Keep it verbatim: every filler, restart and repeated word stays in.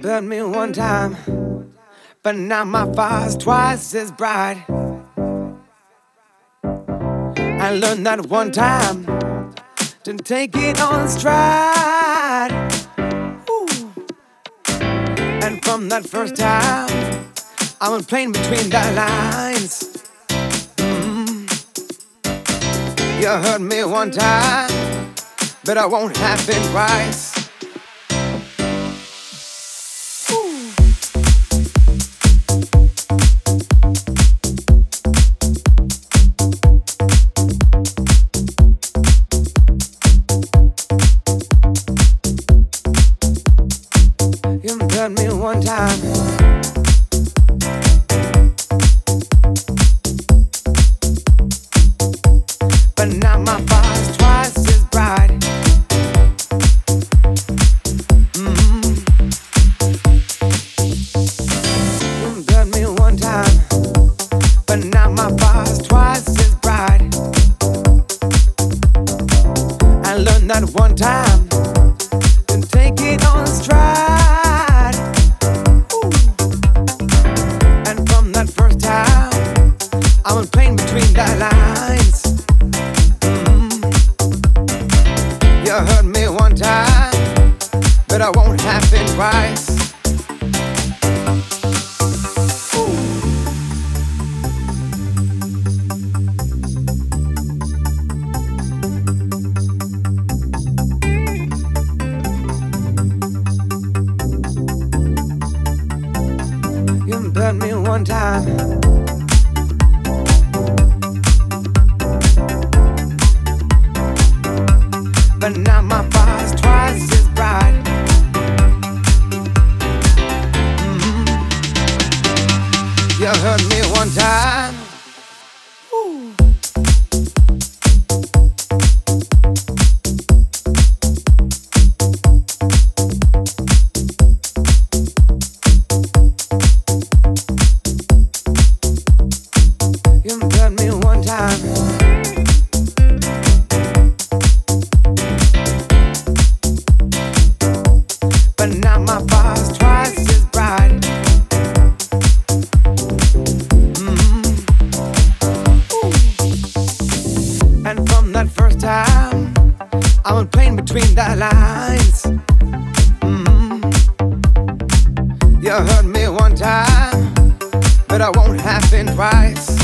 burned me one time, but now my fire's twice as bright. I learned that one time to take it on stride. Ooh. And from that first time, I was playing between the lines. Mm. You hurt me one time, but I won't happen twice. You hurt me one time, but now my fire's twice as bright. Mm-hmm. You hurt me one time, but now my fire's twice as bright. I learned that one time to take it on stride. I was playing between the lines. Mm-hmm. You hurt me one time, but I won't happen twice. Ooh. You hurt me one time, but now my fire's twice as bright. Mm-hmm. You hurt me one time. Ooh. You hurt me one time, but now my fire's twice as bright. Mm-hmm. And from that first time, I was playing between the lines. Mm-hmm. You hurt me one time, but I won't happen twice.